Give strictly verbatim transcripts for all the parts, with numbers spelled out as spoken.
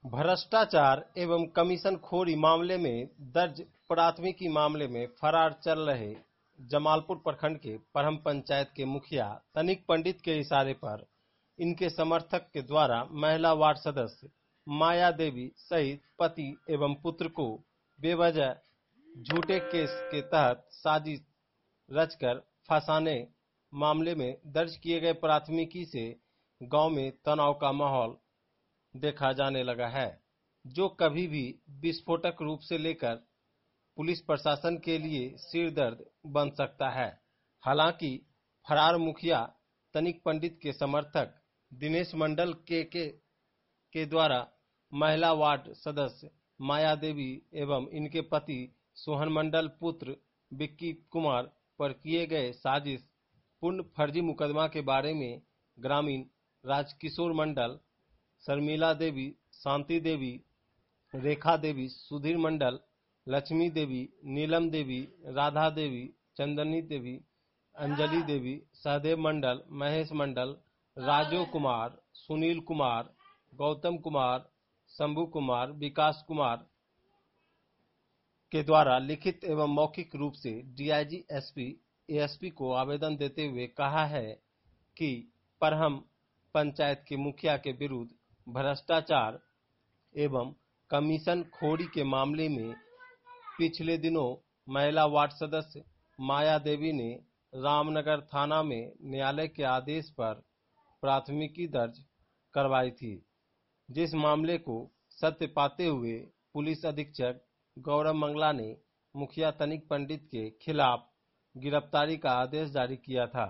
भ्रष्टाचार एवं कमीशनखोरी मामले में दर्ज प्राथमिकी मामले में फरार चल रहे जमालपुर प्रखंड के परम पंचायत के मुखिया तनिक पंडित के इशारे पर इनके समर्थक के द्वारा महिला वार्ड सदस्य माया देवी सहित पति एवं पुत्र को बेवजह झूठे केस के तहत साजिश रचकर फंसाने मामले में दर्ज किए गए प्राथमिकी से गांव में तनाव का माहौल देखा जाने लगा है, जो कभी भी विस्फोटक रूप से लेकर पुलिस प्रशासन के लिए सिरदर्द बन सकता है। हालांकि फरार मुखिया तनिक पंडित के समर्थक दिनेश मंडल के के, के द्वारा महिला वार्ड सदस्य माया देवी एवं इनके पति सोहन मंडल पुत्र विक्की कुमार पर किए गए साजिश पूर्ण फर्जी मुकदमा के बारे में ग्रामीण राजकिशोर मंडल, शर्मिला देवी, शांति देवी, रेखा देवी, सुधीर मंडल, लक्ष्मी देवी, नीलम देवी, राधा देवी, चंदनी देवी, अंजलि देवी, सहदेव मंडल, महेश मंडल, राजू कुमार, सुनील कुमार, गौतम कुमार, शंभू कुमार, विकास कुमार के द्वारा लिखित एवं मौखिक रूप से डीआईजी, एसपी, एएसपी को आवेदन देते हुए कहा है कि परहम पंचायत के मुखिया के विरुद्ध भ्रष्टाचार एवं कमीशनखोरी के मामले में पिछले दिनों महिला वार्ड सदस्य माया देवी ने रामनगर थाना में न्यायालय के आदेश पर प्राथमिकी दर्ज करवाई थी, जिस मामले को सत्य पाते हुए पुलिस अधीक्षक गौरव मंगला ने मुखिया तनिक पंडित के खिलाफ गिरफ्तारी का आदेश जारी किया था।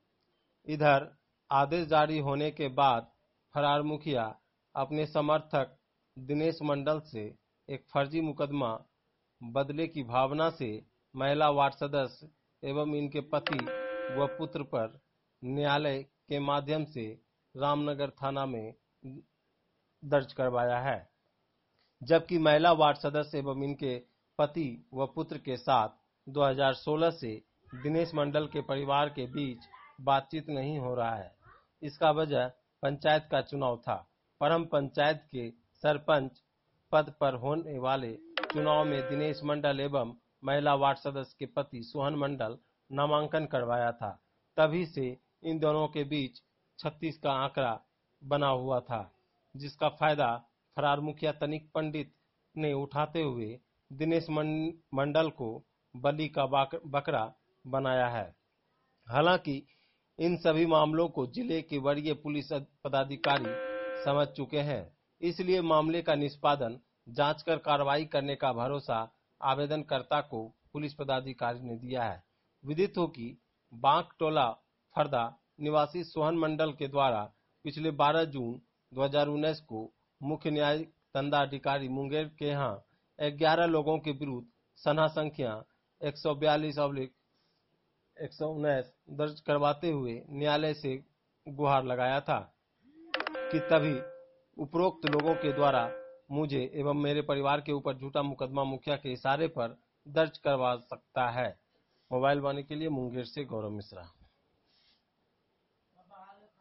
इधर आदेश जारी होने के बाद फरार मुखिया अपने समर्थक दिनेश मंडल से एक फर्जी मुकदमा बदले की भावना से महिला वार्ड सदस्य एवं इनके पति व पुत्र पर न्यायालय के माध्यम से रामनगर थाना में दर्ज करवाया है, जबकि महिला वार्ड सदस्य एवं इनके पति व पुत्र के साथ दो हज़ार सोलह से दिनेश मंडल के परिवार के बीच बातचीत नहीं हो रहा है। इसका वजह पंचायत का चुनाव था। परम पंचायत के सरपंच पद पर होने वाले चुनाव में दिनेश मंडल एवं महिला वार्ड सदस्य के पति सोहन मंडल नामांकन करवाया था। तभी से इन दोनों के बीच छत्तीस का आंकड़ा बना हुआ था, जिसका फायदा फरार मुखिया तनिक पंडित ने उठाते हुए दिनेश मंडल को बलि का बकरा बनाया है। हालांकि इन सभी मामलों को जिले के वरीय पुलिस पदाधिकारी समझ चुके हैं, इसलिए मामले का निष्पादन जांच कर कार्रवाई करने का भरोसा आवेदनकर्ता को पुलिस पदाधिकारी ने दिया है। विदित हो कि बांक टोला फरदा निवासी सोहन मंडल के द्वारा पिछले बारह जून दो हज़ार उन्नीस को मुख्य न्यायिक दंडाधिकारी मुंगेर के यहाँ ग्यारह लोगों के विरुद्ध सनहा संख्या एक सौ बयालीस ऑब्लिक एक सौ उन्नीस दर्ज करवाते हुए न्यायालय से गुहार लगाया था कि तभी उपरोक्त लोगों के द्वारा मुझे एवं मेरे परिवार के ऊपर झूठा मुकदमा मुखिया के इशारे पर दर्ज करवा सकता है। मोबाइल वाणी के लिए मुंगेर से गौरव मिश्रा।